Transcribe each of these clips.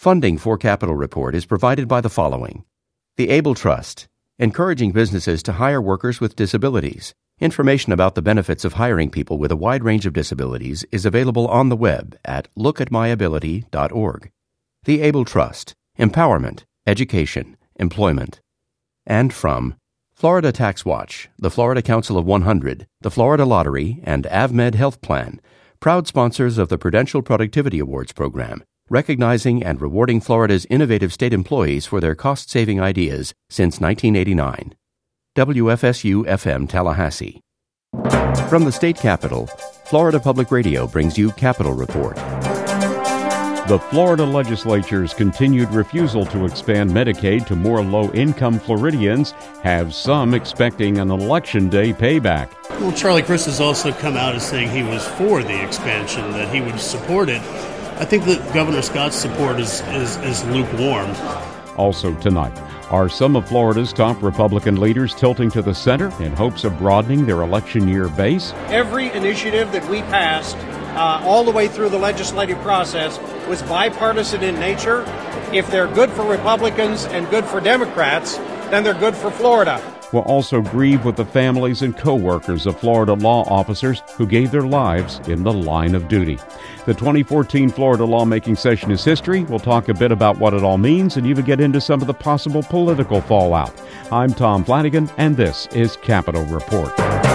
Funding for Capitol Report is provided by the following. The Able Trust, encouraging businesses to hire workers with disabilities. Information about the benefits of hiring people with a wide range of disabilities is available on the web at lookatmyability.org. The Able Trust, empowerment, education, employment. And from Florida Tax Watch, the Florida Council of 100, the Florida Lottery, and AvMed Health Plan, proud sponsors of the Prudential Productivity Awards program, recognizing and rewarding Florida's innovative state employees for their cost-saving ideas since 1989. WFSU-FM Tallahassee. From the state capitol, Florida Public Radio brings you Capitol Report. The Florida legislature's continued refusal to expand Medicaid to more low-income Floridians have some expecting an Election Day payback. Well, Charlie Crist has also come out as saying he was for the expansion, that he would support it. I think that Governor Scott's support is lukewarm. Also tonight, are some of Florida's top Republican leaders tilting to the center in hopes of broadening their election year base? Every initiative that we passed all the way through the legislative process was bipartisan in nature. If they're good for Republicans and good for Democrats, then they're good for Florida. We'll also grieve with the families and co-workers of Florida law officers who gave their lives in the line of duty. The 2014 Florida lawmaking session is history. We'll talk a bit about what it all means and even get into some of the possible political fallout. I'm Tom Flanagan, and this is Capitol Report.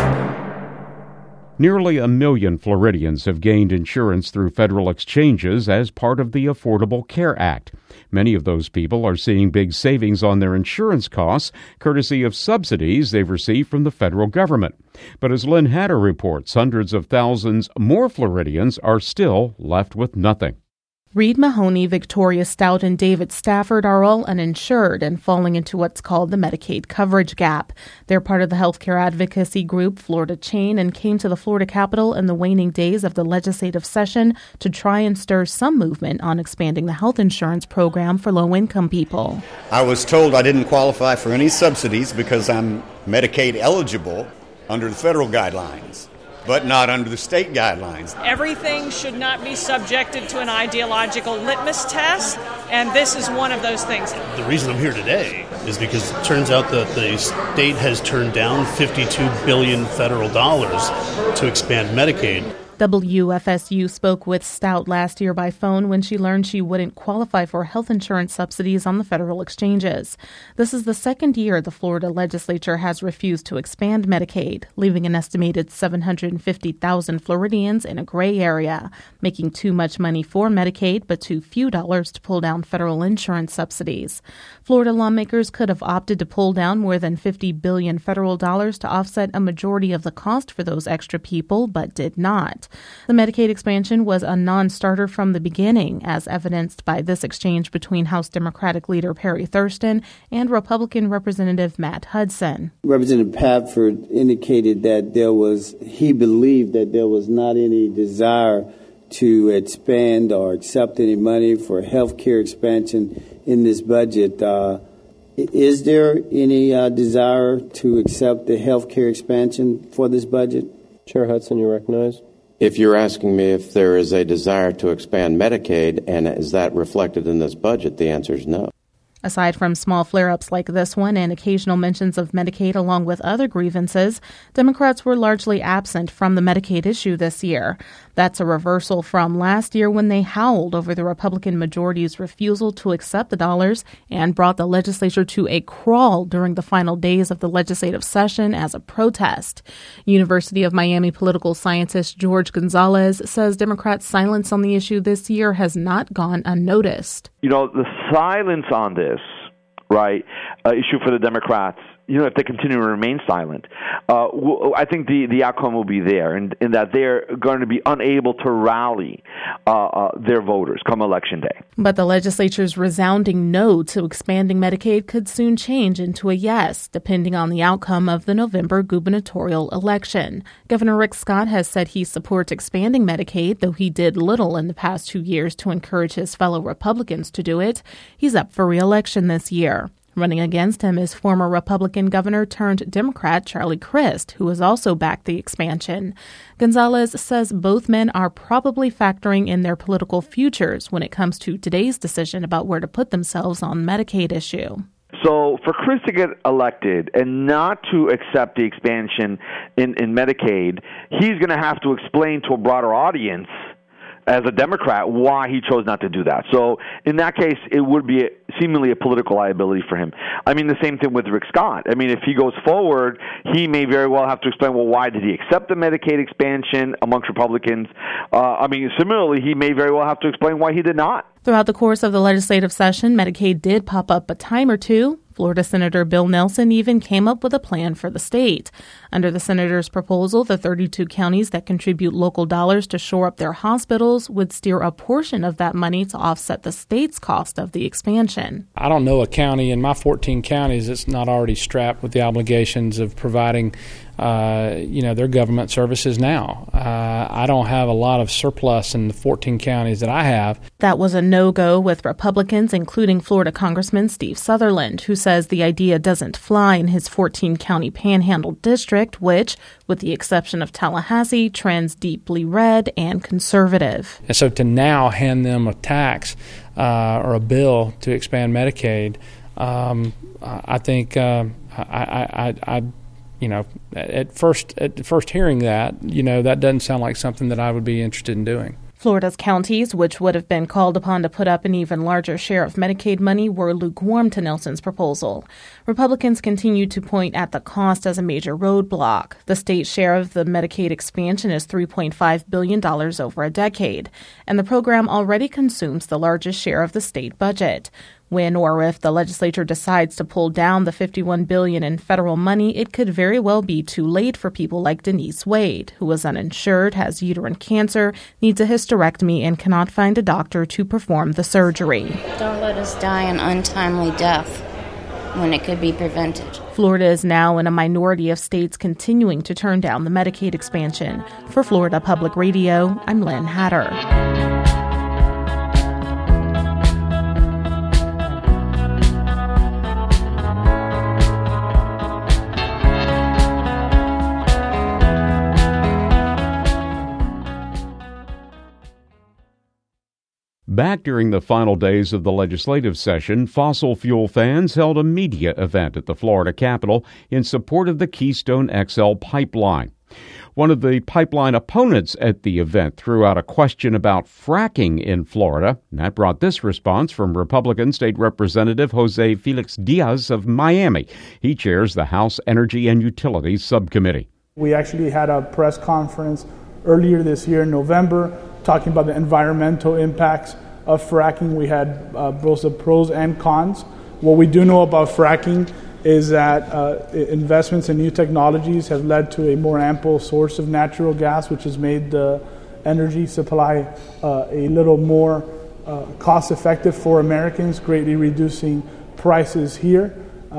Nearly 1 million Floridians have gained insurance through federal exchanges as part of the Affordable Care Act. Many of those people are seeing big savings on their insurance costs, courtesy of subsidies they've received from the federal government. But as Lynn Hatter reports, hundreds of thousands more Floridians are still left with nothing. Reed Mahoney, Victoria Stout, and David Stafford are all uninsured and falling into what's called the Medicaid coverage gap. They're part of the healthcare advocacy group Florida Chain and came to the Florida Capitol in the waning days of the legislative session to try and stir some movement on expanding the health insurance program for low-income people. I was told I didn't qualify for any subsidies because I'm Medicaid eligible under the federal guidelines, but not under the state guidelines. Everything should not be subjected to an ideological litmus test, and this is one of those things. The reason I'm here today is because it turns out that the state has turned down $52 billion federal dollars to expand Medicaid. WFSU spoke with Stout last year by phone when she learned she wouldn't qualify for health insurance subsidies on the federal exchanges. This is the second year the Florida legislature has refused to expand Medicaid, leaving an estimated 750,000 Floridians in a gray area, making too much money for Medicaid but too few dollars to pull down federal insurance subsidies. Florida lawmakers could have opted to pull down more than $50 billion federal dollars to offset a majority of the cost for those extra people, but did not. The Medicaid expansion was a non-starter from the beginning, as evidenced by this exchange between House Democratic leader Perry Thurston and Republican Representative Matt Hudson. Representative Padford indicated that he believed that there was not any desire to expand or accept any money for health care expansion in this budget. Is there any desire to accept the health care expansion for this budget? Chair Hudson, you recognize. If you're asking me if there is a desire to expand Medicaid, and is that reflected in this budget, the answer is no. Aside from small flare-ups like this one and occasional mentions of Medicaid along with other grievances, Democrats were largely absent from the Medicaid issue this year. That's a reversal from last year when they howled over the Republican majority's refusal to accept the dollars and brought the legislature to a crawl during the final days of the legislative session as a protest. University of Miami political scientist George Gonzalez says Democrats' silence on the issue this year has not gone unnoticed. You know, the silence on this, right, issue for the Democrats, if they continue to remain silent, I think the outcome will be there, in that they're going to be unable to rally their voters come Election Day. But the legislature's resounding no to expanding Medicaid could soon change into a yes, depending on the outcome of the November gubernatorial election. Governor Rick Scott has said he supports expanding Medicaid, though he did little in the past 2 years to encourage his fellow Republicans to do it. He's up for re-election this year. Running against him is former Republican governor turned Democrat Charlie Crist, who has also backed the expansion. Gonzalez says both men are probably factoring in their political futures when it comes to today's decision about where to put themselves on the Medicaid issue. So for Crist to get elected and not to accept the expansion in Medicaid, he's going to have to explain to a broader audience as a Democrat why he chose not to do that. So in that case, it would be seemingly a political liability for him. I mean, the same thing with Rick Scott. I mean, if he goes forward, he may very well have to explain, well, why did he accept the Medicaid expansion amongst Republicans? Similarly, he may very well have to explain why he did not. Throughout the course of the legislative session, Medicaid did pop up a time or two. Florida Senator Bill Nelson even came up with a plan for the state. Under the senator's proposal, the 32 counties that contribute local dollars to shore up their hospitals would steer a portion of that money to offset the state's cost of the expansion. I don't know a county in my 14 counties that's not already strapped with the obligations of providing their government services now. I don't have a lot of surplus in the 14 counties that I have. That was a no-go with Republicans, including Florida Congressman Steve Sutherland, who says the idea doesn't fly in his 14-county Panhandle district, which, with the exception of Tallahassee, trends deeply red and conservative. And so to now hand them a tax or a bill to expand Medicaid, I think at first hearing that, that doesn't sound like something that I would be interested in doing. Florida's counties, which would have been called upon to put up an even larger share of Medicaid money, were lukewarm to Nelson's proposal. Republicans continue to point at the cost as a major roadblock. The state share of the Medicaid expansion is $3.5 billion over a decade, and the program already consumes the largest share of the state budget. When or if the legislature decides to pull down the $51 billion in federal money, it could very well be too late for people like Denise Wade, who is uninsured, has uterine cancer, needs a hysterectomy, and cannot find a doctor to perform the surgery. Don't let us die an untimely death when it could be prevented. Florida is now in a minority of states continuing to turn down the Medicaid expansion. For Florida Public Radio, I'm Lynn Hatter. Back during the final days of the legislative session, fossil fuel fans held a media event at the Florida Capitol in support of the Keystone XL pipeline. One of the pipeline opponents at the event threw out a question about fracking in Florida, and that brought this response from Republican State Representative Jose Felix Diaz of Miami. He chairs the House Energy and Utilities Subcommittee. We actually had a press conference earlier this year in November talking about the environmental impacts of fracking. We had both the pros and cons. What we do know about fracking is that investments in new technologies have led to a more ample source of natural gas, which has made the energy supply a little more cost-effective for Americans, greatly reducing prices here.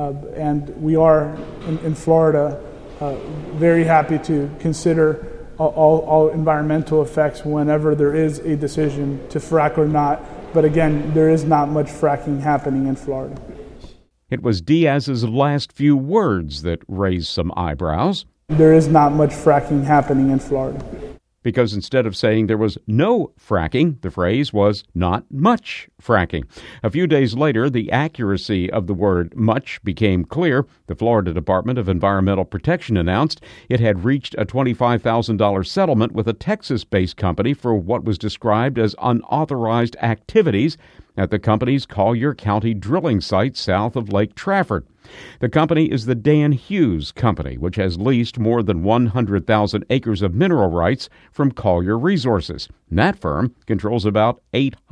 And we are, in Florida, very happy to consider all environmental effects whenever there is a decision to frack or not. But again, there is not much fracking happening in Florida. It was Diaz's last few words that raised some eyebrows. There is not much fracking happening in Florida. Because instead of saying there was no fracking, the phrase was not much fracking. A few days later, the accuracy of the word much became clear. The Florida Department of Environmental Protection announced it had reached a $25,000 settlement with a Texas-based company for what was described as unauthorized activities at the company's Collier County drilling site south of Lake Trafford. The company is the Dan Hughes Company, which has leased more than 100,000 acres of mineral rights from Collier Resources. And that firm controls about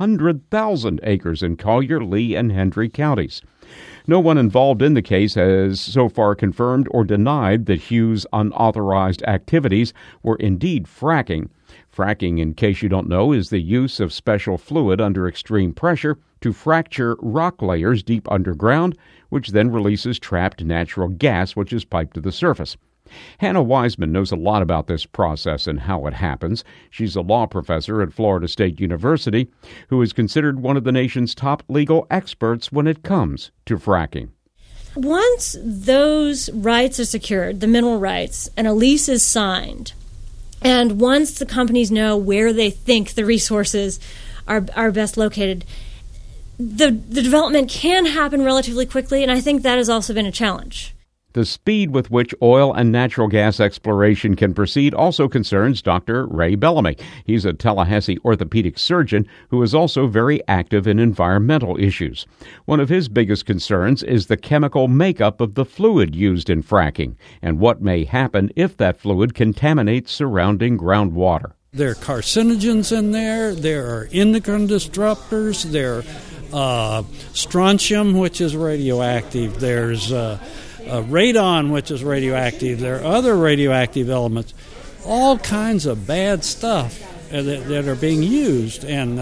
800,000 acres in Collier, Lee, and Hendry counties. No one involved in the case has so far confirmed or denied that Hughes' unauthorized activities were indeed fracking. Fracking, in case you don't know, is the use of special fluid under extreme pressure to fracture rock layers deep underground, which then releases trapped natural gas, which is piped to the surface. Hannah Wiseman knows a lot about this process and how it happens. She's a law professor at Florida State University who is considered one of the nation's top legal experts when it comes to fracking. Once those rights are secured, the mineral rights, and a lease is signed, and once the companies know where they think the resources are best located, the development can happen relatively quickly, and I think that has also been a challenge. The speed with which oil and natural gas exploration can proceed also concerns Dr. Ray Bellamy. He's a Tallahassee orthopedic surgeon who is also very active in environmental issues. One of his biggest concerns is the chemical makeup of the fluid used in fracking and what may happen if that fluid contaminates surrounding groundwater. There are carcinogens in there. There are endocrine disruptors. There strontium, which is radioactive. There's radon, which is radioactive. There are other radioactive elements, all kinds of bad stuff that are being used, and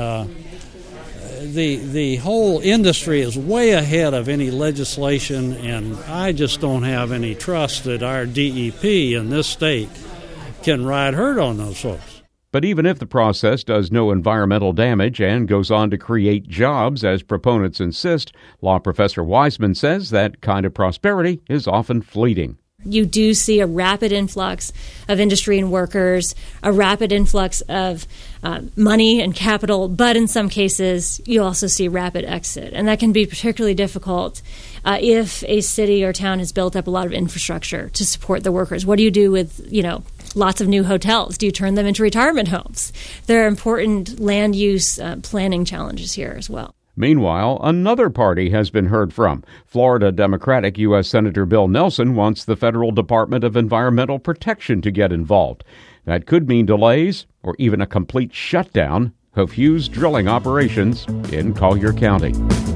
the whole industry is way ahead of any legislation, and I just don't have any trust that our DEP in this state can ride herd on those folks. But even if the process does no environmental damage and goes on to create jobs, as proponents insist, law professor Wiseman says that kind of prosperity is often fleeting. You do see a rapid influx of industry and workers, a rapid influx of money and capital, but in some cases you also see rapid exit. And that can be particularly difficult if a city or town has built up a lot of infrastructure to support the workers. What do you do with, lots of new hotels? Do you turn them into retirement homes? There are important land use planning challenges here as well. Meanwhile, another party has been heard from. Florida Democratic U.S. Senator Bill Nelson wants the Federal Department of Environmental Protection to get involved. That could mean delays or even a complete shutdown of Hughes drilling operations in Collier County.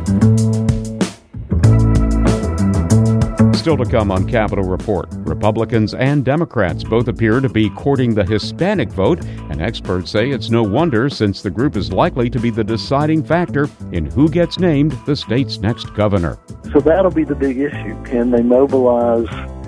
Still to come on Capitol Report, Republicans and Democrats both appear to be courting the Hispanic vote, and experts say it's no wonder since the group is likely to be the deciding factor in who gets named the state's next governor. So that'll be the big issue. Can they mobilize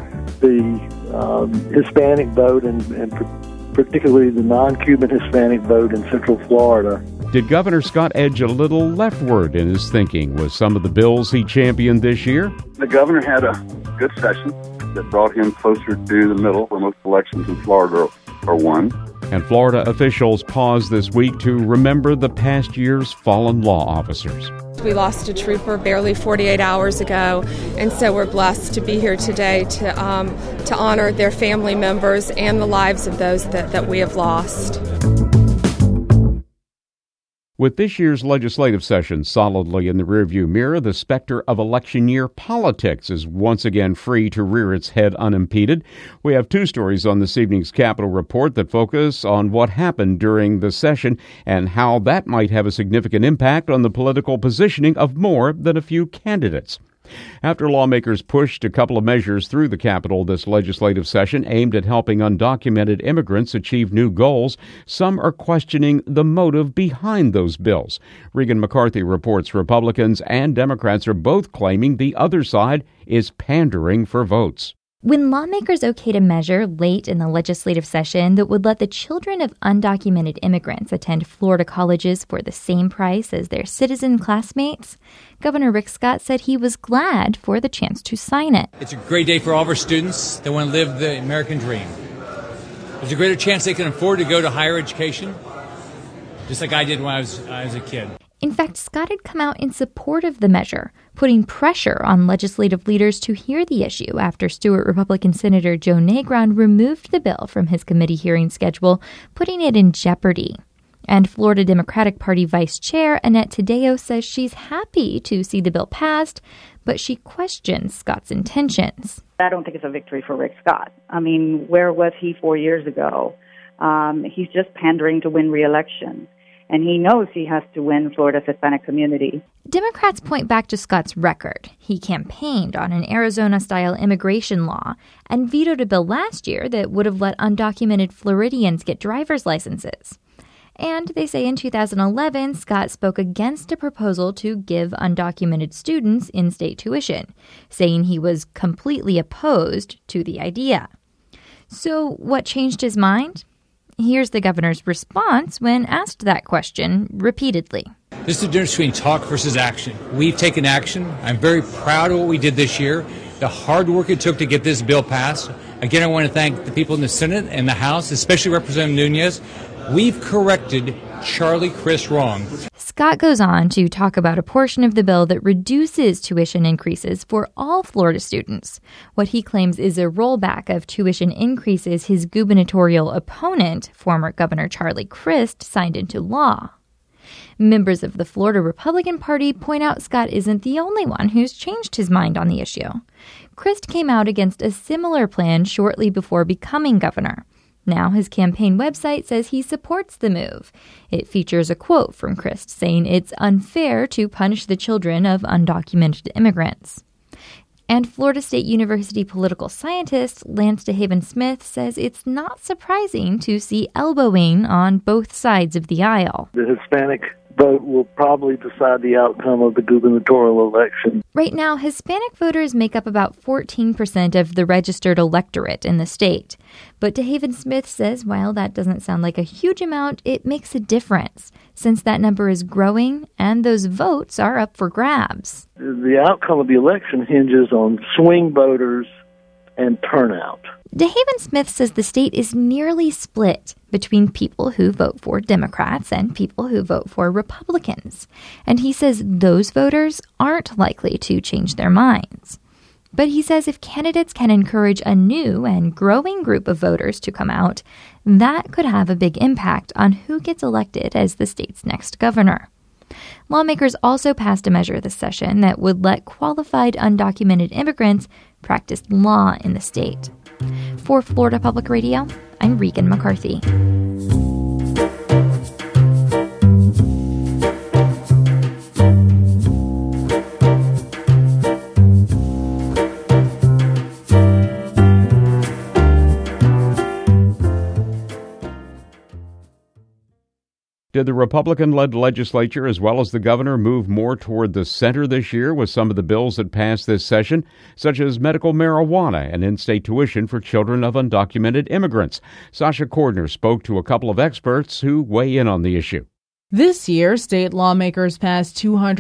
the Hispanic vote and particularly the non-Cuban Hispanic vote in Central Florida? Did Governor Scott edge a little leftward in his thinking with some of the bills he championed this year? The governor had a good session that brought him closer to the middle, where most elections in Florida are won. And Florida officials paused this week to remember the past year's fallen law officers. We lost a trooper barely 48 hours ago, and so we're blessed to be here today to honor their family members and the lives of those that we have lost. With this year's legislative session solidly in the rearview mirror, the specter of election year politics is once again free to rear its head unimpeded. We have two stories on this evening's Capitol Report that focus on what happened during the session and how that might have a significant impact on the political positioning of more than a few candidates. After lawmakers pushed a couple of measures through the Capitol this legislative session aimed at helping undocumented immigrants achieve new goals, some are questioning the motive behind those bills. Regan McCarthy reports Republicans and Democrats are both claiming the other side is pandering for votes. When lawmakers okayed a measure late in the legislative session that would let the children of undocumented immigrants attend Florida colleges for the same price as their citizen classmates, Governor Rick Scott said he was glad for the chance to sign it. It's a great day for all of our students that want to live the American dream. There's a greater chance they can afford to go to higher education, just like I did when I was a kid. In fact, Scott had come out in support of the measure, putting pressure on legislative leaders to hear the issue after Stewart Republican Senator Joe Negron removed the bill from his committee hearing schedule, putting it in jeopardy. And Florida Democratic Party Vice Chair Annette Taddeo says she's happy to see the bill passed, but she questions Scott's intentions. I don't think it's a victory for Rick Scott. I mean, where was he 4 years ago? He's just pandering to win re-election. And he knows he has to win Florida's Hispanic community. Democrats point back to Scott's record. He campaigned on an Arizona-style immigration law and vetoed a bill last year that would have let undocumented Floridians get driver's licenses. And they say in 2011, Scott spoke against a proposal to give undocumented students in-state tuition, saying he was completely opposed to the idea. So what changed his mind? Here's the governor's response when asked that question repeatedly. This is the difference between talk versus action. We've taken action. I'm very proud of what we did this year, the hard work it took to get this bill passed. Again, I want to thank the people in the Senate and the House, especially Representative Nunes. We've corrected Charlie Crist wrong. Scott goes on to talk about a portion of the bill that reduces tuition increases for all Florida students, what he claims is a rollback of tuition increases his gubernatorial opponent, former Governor Charlie Crist, signed into law. Members of the Florida Republican Party point out Scott isn't the only one who's changed his mind on the issue. Crist came out against a similar plan shortly before becoming governor. Now his campaign website says he supports the move. It features a quote from Crist saying it's unfair to punish the children of undocumented immigrants. And Florida State University political scientist Lance DeHaven Smith says it's not surprising to see elbowing on both sides of the aisle. The Hispanic vote will probably decide the outcome of the gubernatorial election. Right now, Hispanic voters make up about 14% of the registered electorate in the state. But DeHaven Smith says while that doesn't sound like a huge amount, it makes a difference, since that number is growing and those votes are up for grabs. The outcome of the election hinges on swing voters and turnout. DeHaven Smith says the state is nearly split between people who vote for Democrats and people who vote for Republicans. And he says those voters aren't likely to change their minds. But he says if candidates can encourage a new and growing group of voters to come out, that could have a big impact on who gets elected as the state's next governor. Lawmakers also passed a measure this session that would let qualified undocumented immigrants practice law in the state. For Florida Public Radio, I'm Regan McCarthy. Did the Republican-led legislature as well as the governor move more toward the center this year with some of the bills that passed this session, such as medical marijuana and in-state tuition for children of undocumented immigrants? Sasha Cordner spoke to a couple of experts who weigh in on the issue. This year, state lawmakers passed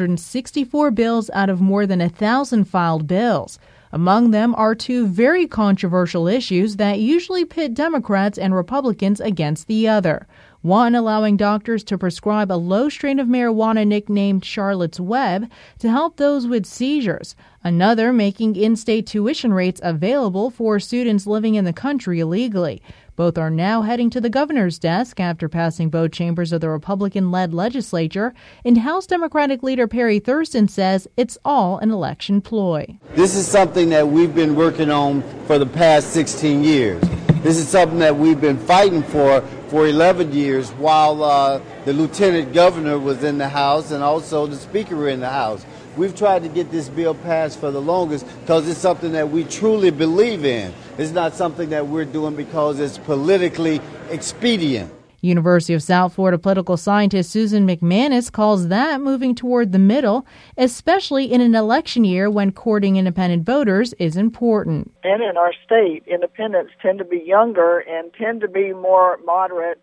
264 bills out of more than 1,000 filed bills. Among them are two very controversial issues that usually pit Democrats and Republicans against the other. One allowing doctors to prescribe a low strain of marijuana nicknamed Charlotte's Web to help those with seizures. Another making in-state tuition rates available for students living in the country illegally. Both are now heading to the governor's desk after passing both chambers of the Republican-led legislature, and House Democratic leader Perry Thurston says it's all an election ploy. This is something that we've been working on for the past 16 years. This is something that we've been fighting for 11 years while the lieutenant governor was in the House and also the speaker were in the House. We've tried to get this bill passed for the longest because it's something that we truly believe in. It's not something that we're doing because it's politically expedient. University of South Florida political scientist Susan McManus calls that moving toward the middle, especially in an election year when courting independent voters is important. And in our state, independents tend to be younger and tend to be more moderate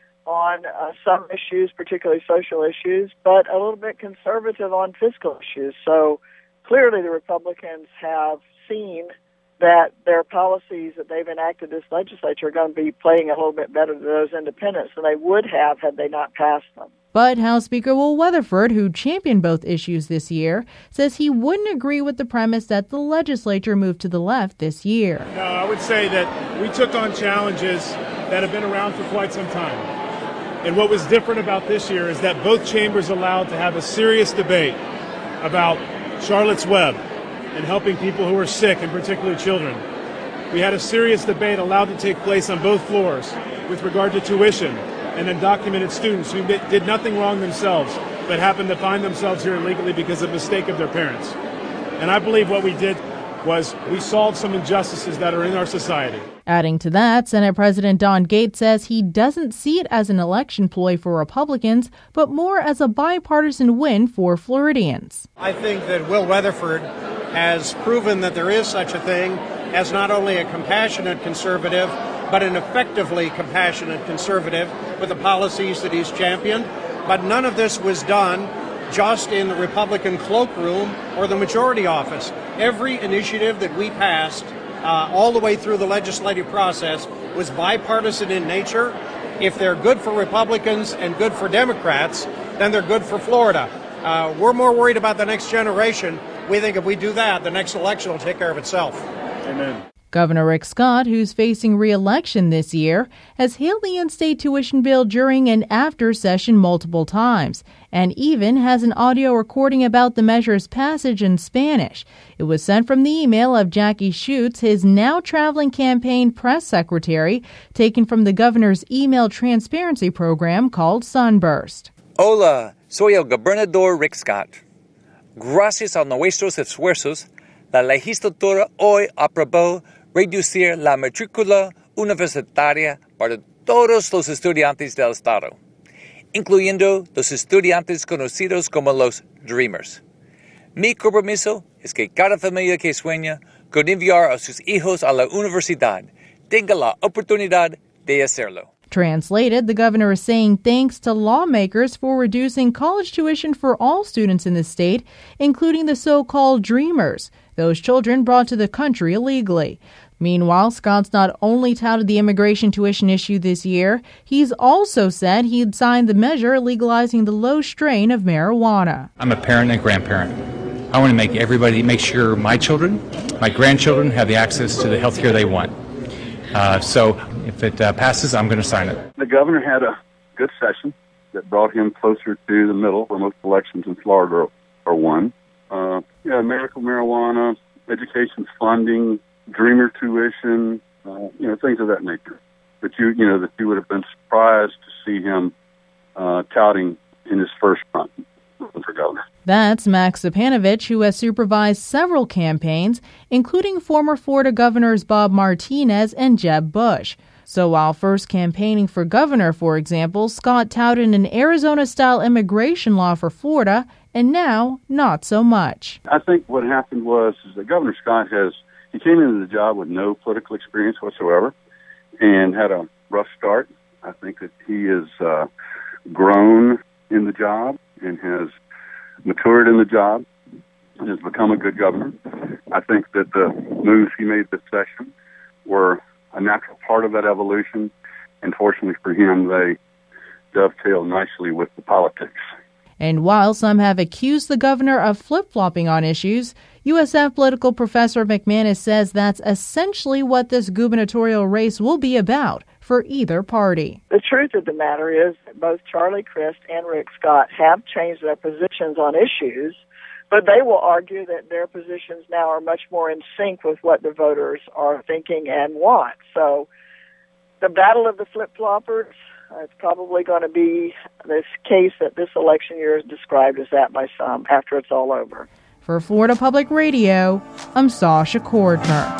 on some issues, particularly social issues, but a little bit conservative on fiscal issues. So clearly the Republicans have seen that their policies that they've enacted this legislature are going to be playing a little bit better to those independents than they would have had they not passed them. But House Speaker Will Weatherford, who championed both issues this year, says he wouldn't agree with the premise that the legislature moved to the left this year. No, I would say that we took on challenges that have been around for quite some time. And what was different about this year is that both chambers allowed to have a serious debate about Charlotte's Web and helping people who are sick, and particularly children. We had a serious debate allowed to take place on both floors with regard to tuition and undocumented students who did nothing wrong themselves but happened to find themselves here illegally because of a mistake of their parents. And I believe what we did was we solved some injustices that are in our society. Adding to that, Senate President Don Gates says he doesn't see it as an election ploy for Republicans, but more as a bipartisan win for Floridians. I think that Will Weatherford has proven that there is such a thing as not only a compassionate conservative, but an effectively compassionate conservative with the policies that he's championed. But none of this was done just in the Republican cloakroom or the majority office. Every initiative that we passed all the way through the legislative process was bipartisan in nature. If they're good for Republicans and good for Democrats, then they're good for Florida. We're more worried about the next generation. We think if we do that, the next election will take care of itself. Amen. Governor Rick Scott, who's facing re-election this year, has hailed the in-state tuition bill during and after session multiple times, and even has an audio recording about the measure's passage in Spanish. It was sent from the email of Jackie Schutz, his now traveling campaign press secretary, taken from the governor's email transparency program called Sunburst. Hola, soy el gobernador Rick Scott. Gracias a nuestros esfuerzos, la legislatura hoy aprobó reducir la matrícula universitaria para todos los estudiantes del estado, incluyendo los estudiantes conocidos como los Dreamers. Mi compromiso es que cada familia que sueña con enviar a sus hijos a la universidad tenga la oportunidad de hacerlo. Translated, the governor is saying thanks to lawmakers for reducing college tuition for all students in the state, including the so-called Dreamers, those children brought to the country illegally. Meanwhile, Scott's not only touted the immigration tuition issue this year, he's also said he'd signed the measure legalizing the low strain of marijuana. I'm a parent and grandparent. I want to make sure my children, my grandchildren have the access to the health care they want. So if it passes, I'm going to sign it. The governor had a good session that brought him closer to the middle where most elections in Florida are won. Medical marijuana, education funding, Dreamer tuition, things of that nature. That you would have been surprised to see him touting in his first run for governor. That's Max Stipanovich, who has supervised several campaigns, including former Florida governors Bob Martinez and Jeb Bush. So while first campaigning for governor, for example, Scott touted an Arizona-style immigration law for Florida, and now not so much. I think what happened was that Governor Scott he came into the job with no political experience whatsoever and had a rough start. I think that he has grown in the job and has matured in the job and has become a good governor. I think that the moves he made this session were a natural part of that evolution, and fortunately for him, they dovetail nicely with the politics. And while some have accused the governor of flip-flopping on issues, USF political professor McManus says that's essentially what this gubernatorial race will be about for either party. The truth of the matter is that both Charlie Crist and Rick Scott have changed their positions on issues, but they will argue that their positions now are much more in sync with what the voters are thinking and want. So the battle of the flip-floppers, it's probably going to be this case that this election year is described as that by some after it's all over. For Florida Public Radio, I'm Sasha Cordner.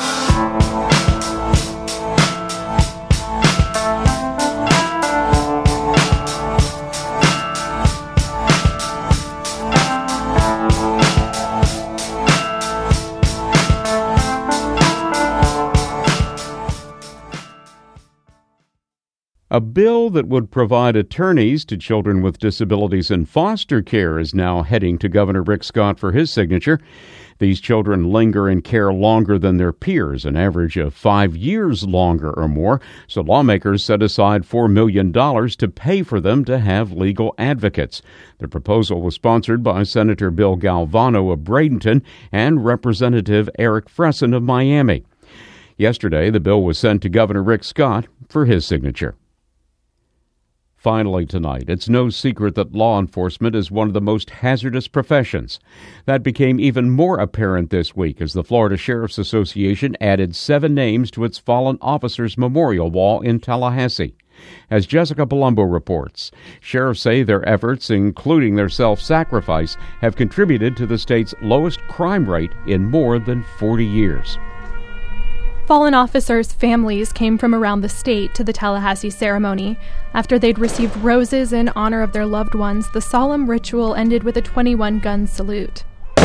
A bill that would provide attorneys to children with disabilities in foster care is now heading to Governor Rick Scott for his signature. These children linger in care longer than their peers, an average of 5 years longer or more, so lawmakers set aside $4 million to pay for them to have legal advocates. The proposal was sponsored by Senator Bill Galvano of Bradenton and Representative Eric Fresson of Miami. Yesterday, the bill was sent to Governor Rick Scott for his signature. Finally tonight, it's no secret that law enforcement is one of the most hazardous professions. That became even more apparent this week as the Florida Sheriff's Association added 7 names to its Fallen Officers Memorial Wall in Tallahassee. As Jessica Palumbo reports, sheriffs say their efforts, including their self-sacrifice, have contributed to the state's lowest crime rate in more than 40 years. Fallen officers' families came from around the state to the Tallahassee ceremony. After they'd received roses in honor of their loved ones, the solemn ritual ended with a 21-gun salute.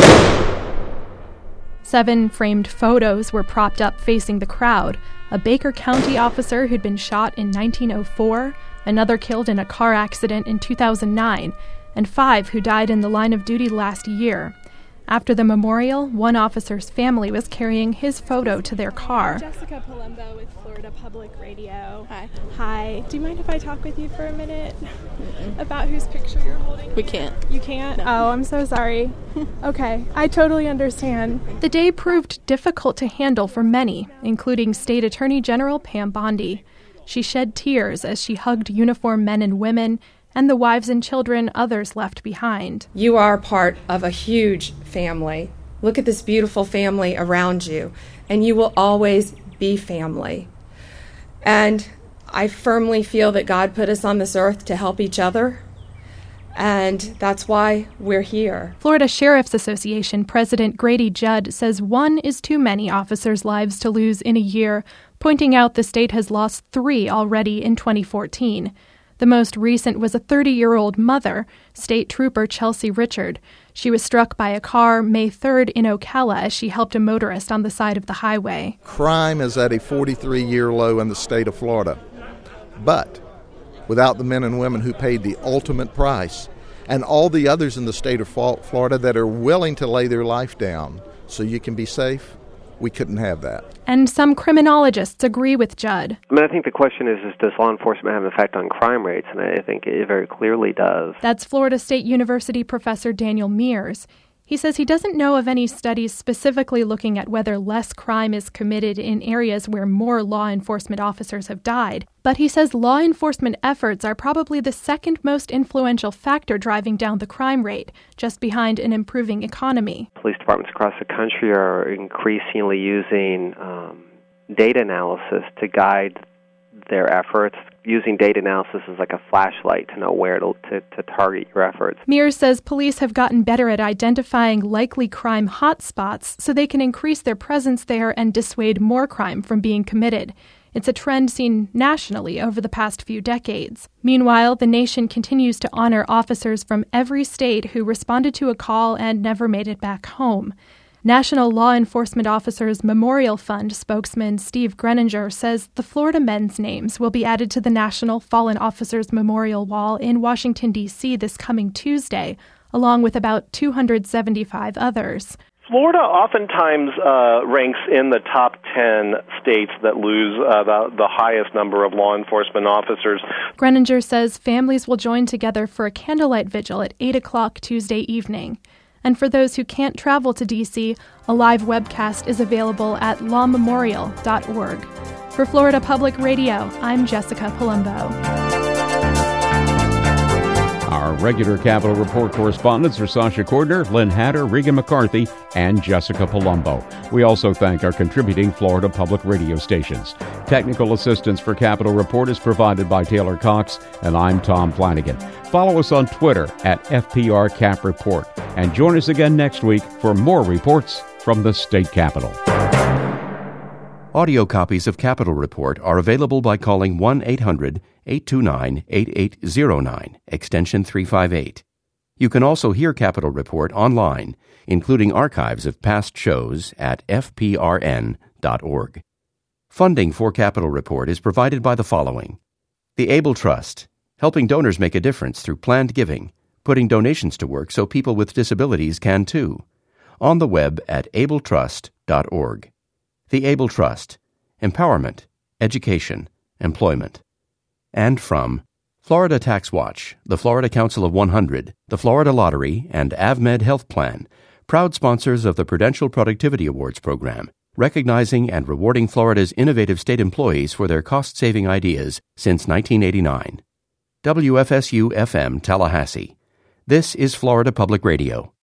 7 framed photos were propped up facing the crowd. A Baker County officer who'd been shot in 1904, another killed in a car accident in 2009, and 5 who died in the line of duty last year. After the memorial, one officer's family was carrying his photo to their car. Jessica Palumbo with Florida Public Radio. Hi. Hi. Do you mind if I talk with you for a minute about whose picture you're holding? We can't. You can't? No. Oh, I'm so sorry. Okay, I totally understand. The day proved difficult to handle for many, including State Attorney General Pam Bondi. She shed tears as she hugged uniformed men and women and the wives and children others left behind. You are part of a huge family. Look at this beautiful family around you, and you will always be family. And I firmly feel that God put us on this earth to help each other, and that's why we're here. Florida Sheriff's Association President Grady Judd says 1 is too many officers' lives to lose in a year, pointing out the state has lost 3 already in 2014. The most recent was a 30-year-old mother, State Trooper Chelsea Richard. She was struck by a car May 3rd in Ocala as she helped a motorist on the side of the highway. Crime is at a 43-year low in the state of Florida. But without the men and women who paid the ultimate price and all the others in the state of Florida that are willing to lay their life down so you can be safe, we couldn't have that. And some criminologists agree with Judd. I think the question is does law enforcement have an effect on crime rates? And I think it very clearly does. That's Florida State University professor Daniel Mears. He says he doesn't know of any studies specifically looking at whether less crime is committed in areas where more law enforcement officers have died. But he says law enforcement efforts are probably the second most influential factor driving down the crime rate, just behind an improving economy. Police departments across the country are increasingly using data analysis to guide their efforts, using data analysis as like a flashlight to know where to target your efforts. Mears says police have gotten better at identifying likely crime hotspots so they can increase their presence there and dissuade more crime from being committed. It's a trend seen nationally over the past few decades. Meanwhile, the nation continues to honor officers from every state who responded to a call and never made it back home. National Law Enforcement Officers Memorial Fund spokesman Steve Greninger says the Florida men's names will be added to the National Fallen Officers Memorial Wall in Washington, D.C. this coming Tuesday, along with about 275 others. Florida oftentimes ranks in the top 10 states that lose the highest number of law enforcement officers. Greninger says families will join together for a candlelight vigil at 8 o'clock Tuesday evening. And for those who can't travel to D.C., a live webcast is available at lawmemorial.org. For Florida Public Radio, I'm Jessica Palumbo. Our regular Capitol Report correspondents are Sasha Cordner, Lynn Hatter, Regan McCarthy, and Jessica Palumbo. We also thank our contributing Florida Public Radio stations. Technical assistance for Capitol Report is provided by Taylor Cox, and I'm Tom Flanagan. Follow us on Twitter at FPR Cap Report, and join us again next week for more reports from the state capitol. Audio copies of Capitol Report are available by calling 1-800-829-8809, extension 358. You can also hear Capitol Report online, including archives of past shows at fprn.org. Funding for Capitol Report is provided by the following: the Able Trust, helping donors make a difference through planned giving, putting donations to work so people with disabilities can too. On the web at abletrust.org. The Able Trust, empowerment, education, employment. And from Florida Tax Watch, the Florida Council of 100, the Florida Lottery, and AvMed Health Plan, proud sponsors of the Prudential Productivity Awards program, recognizing and rewarding Florida's innovative state employees for their cost-saving ideas since 1989. WFSU-FM Tallahassee. This is Florida Public Radio.